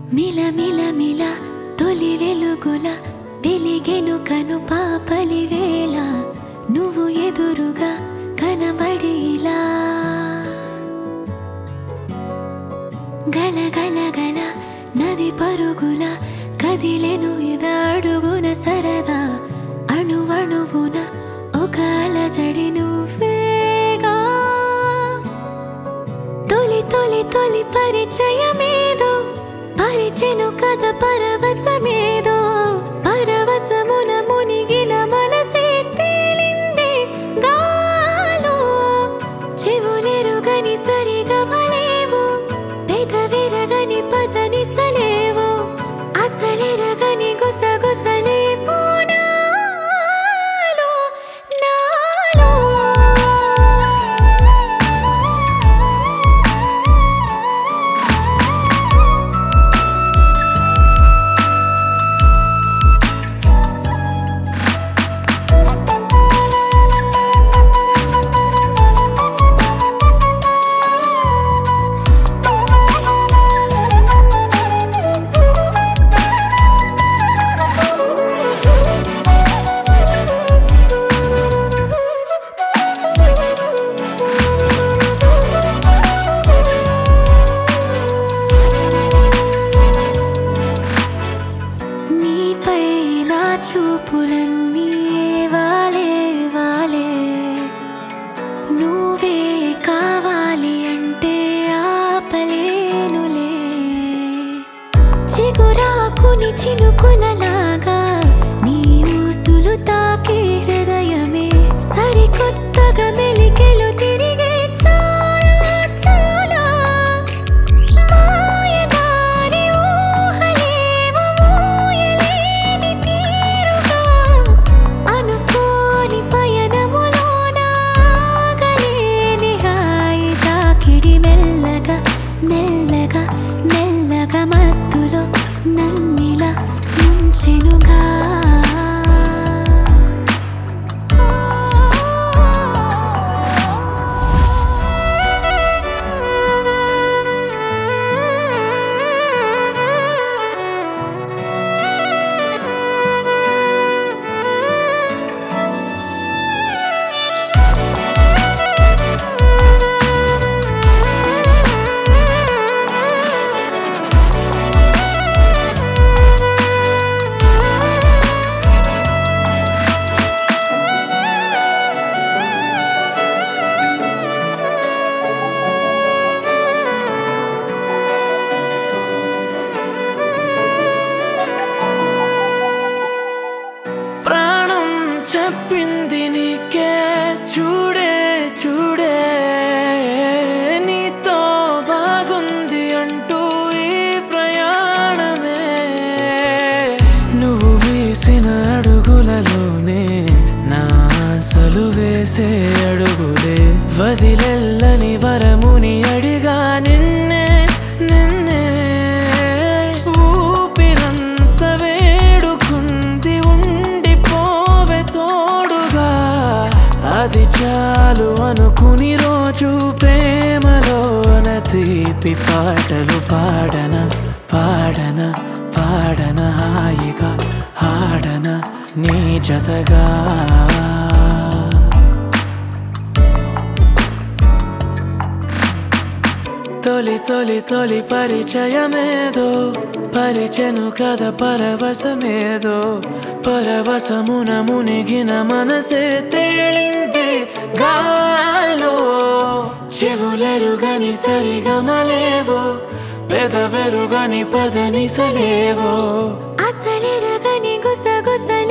మిల మిల మిల తొలి వెలుగుల వెలిగెను కను పాపలి వేళ నువ్వు ఎదురుగా కనబడేలా గల గల గల నది పరుగుల కదిలెను ఇదడుగున సరదా అణువణువున ఒక అలజడి నువ్వేగా తొలి తొలి తొలి పరిచయమేదో పరిచెను కథ పరవశమేదో పరవశమున మునిగిన మనసే తేలింది గాలో చెవులెరుగని సరిగమలేవు పెదవిరగని పదనిసలేవు అసలెరగని గుసగుసలేవు నాలో నాలో చూపులన్నీ వాలే వాలే నువ్వే కావాలి అంటే ఆపలేనులే చిగురాకుని చినుకులలాగా నీ ఊసులు తాకే హృదయమే సరికొత్తగా మెలికెలు తిరిగే చాలా చాలా మాయదారి ఊహలేవో మోయలేని తీరుగా అనుకోని పయనములోన ఆగలేని హాయి తాకిడి మెల్లగా మెల్లగా మెల్లగా మత్తులో నన్నిలా ముంచెనుగా ప్రాణం చెప్పింది నీకే చూడే చూడే నీతో బాగుంది అంటూ ఈ ప్రయాణమే నువ్వు వేసిన అడుగులలోనే నా అసలు వేసే అడుగులే వదిలెల్లని వరముని అడిగా నిన్నే నిన్నే ఊపిరంత వేడుకుంది ఉండిపోవే తోడుగా అది చాలు అనుకుని రోజు ప్రేమలోన తీపి పాటలు పాడన పాడన పాడన హాయిగా ఆడన నీ జతగా తొలి తొలి తొలి పరిచయమేదో పరిచెను కథ పరవశమేదో పరవశమున మునిగిన మనసే తేలింది గాలో చెవులెరుగని సరిగమలేవో పెదవెరుగని పదనిసలేవో అసలెరగని గుసగుస